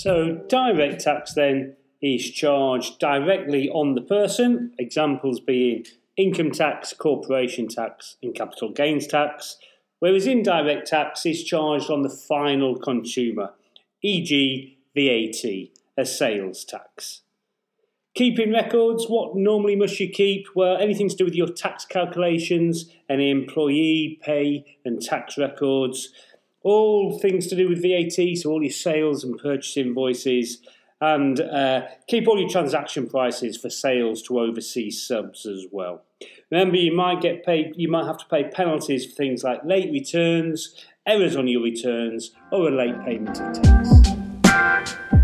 So direct tax then is charged directly on the person, examples being income tax, corporation tax and capital gains tax, whereas indirect tax is charged on the final consumer, e.g. VAT, a sales tax. Keeping records, what normally must you keep? Well, anything to do with your tax calculations, any employee pay and tax records, all things to do with VAT, so all your sales and purchase invoices, and keep all your transaction prices for sales to overseas subs as well. Remember, you might have to pay penalties for things like late returns, errors on your returns, or a late payment of tax.